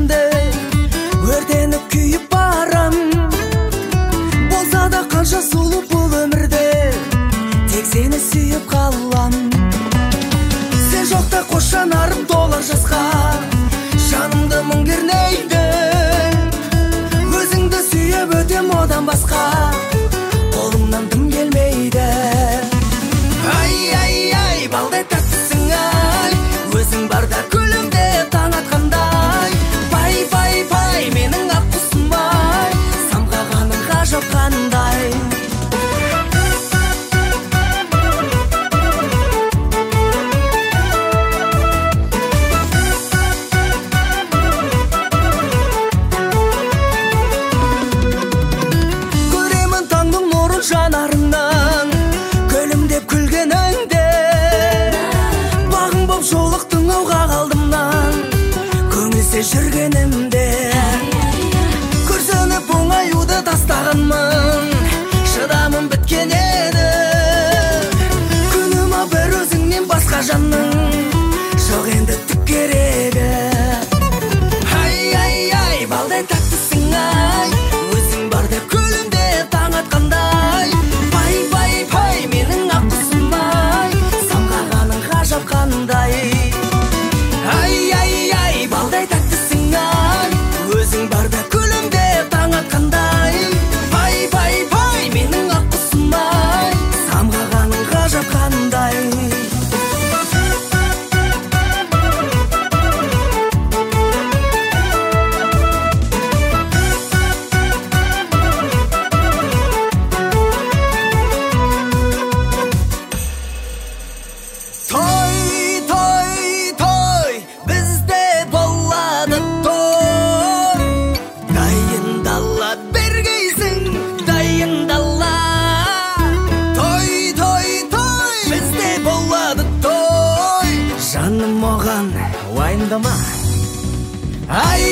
ішімде өртеніп күйіп барам. Болса да қанша сұлу бұл өмірде тек сені сүйіп қалам. Сен жоқта қос жанарым толар жасқа, жанымды мұң кернейді. Өзіңді сүйіп өтем одан басқа, қолымнан дым келмейді. Ай, ай, ай, балдай тәттісің ай, өзің барда күлімде таң атқандай. Пай, пай, пай, менің ақ құсым ай, самғағаның ғажап қандай. Көремін таңның нұрын жанарыңнан, күлімдеп күлгеніңде. Бағың боп жолықтың ауға қалдымнан, көңілсіз жүргенімде. Күрсініп оңаюды тастағанмын, шыдамым біткен еді. Күнім бір өзіңнен басқа жанның жоқ енді түк керегі. Ай, ай, ай, балдай тәттісің ай, өзің барда күлімде таң атқандай. Пай, пай, пай, менің ақ құсым ай, самғағаның ғажап қандай. Ай, ай, ай, балдай тәттісің ай, өзің барда күлімде таң атқандай. Пай, пай, пай, менің ақ құсым ай, самғағаның ғажап қандай. Той, той, той, бізде болады той. Дайындала бергейсің, дайындала. Той, той, той, бізде болады той. Жаным оған уайымдама. Ай,